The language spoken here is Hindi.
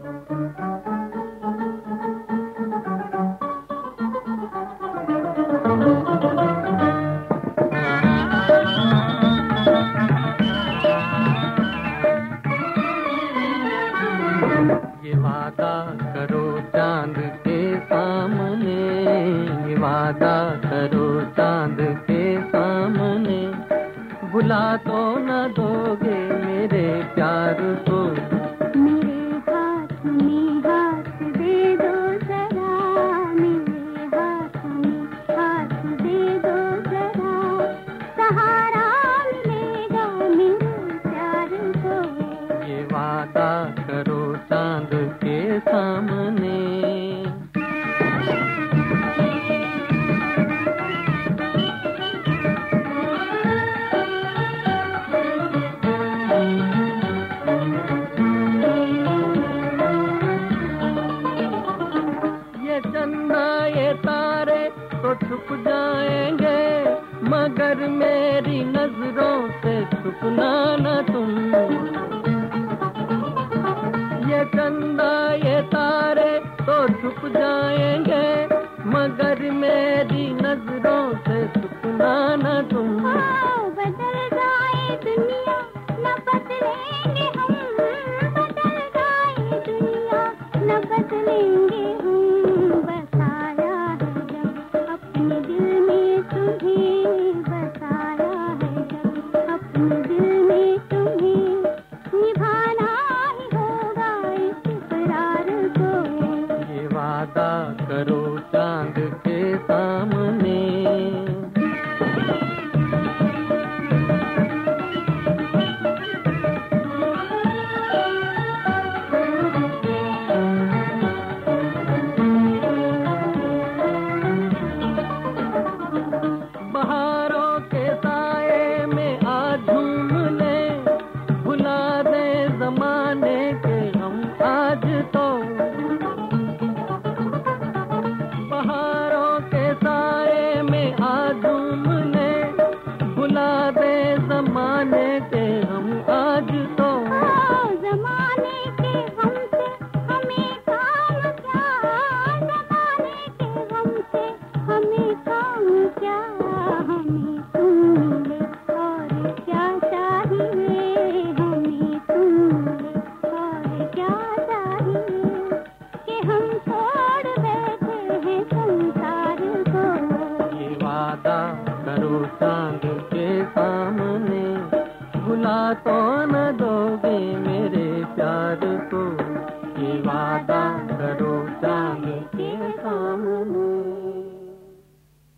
ये वादा करो चांद के सामने, ये वादा करो चांद के सामने, भुला तो न दोगे मेरे प्यार को। मेरे हाथ में हाथ दे दो जरा, मेरे हाथ में हाथ दे दो जरा, सहारा मिलेगा मेरे प्यार को। ये वादा करो चांद के सामने। ये चंदा ये तारे तो छुप जाएंगे, मगर मेरी नजरों से छुपना न तुम। ये चंदा ये तारे तो छुप जाएंगे, मगर मेरी नजरों से छुपना न तुम। बदल जाए दुनिया न बदलेंगे हम, बदल जाए दुनिया न बदलेंगे हम। बसाया है जब अपने दिल में तुम्हें, बसाया है जब अपने दिल में तुम्हें, निभाना ही होगा इस इकरार को। ये वादा करो चांद के सामने। बहारों के साए में आज झूम ले, भुला दे जमाने के हम आज तो। बहारों के साए में आज झूम ले, भुला दे जमाने के हम आज तो। जमाने के हमसे हमें काम क्या, जमाने के हमसे हमें काम क्या, हमें तुम मिले और क्या चाहिए, हमें तुम मिले और क्या चाहिए, कि हम छोड़ बैठे हैं संसार को। ये वादा करो चांद के सामने, भुला तो न दोगे मेरे प्यार को। ये वादा करो चांद के सामने।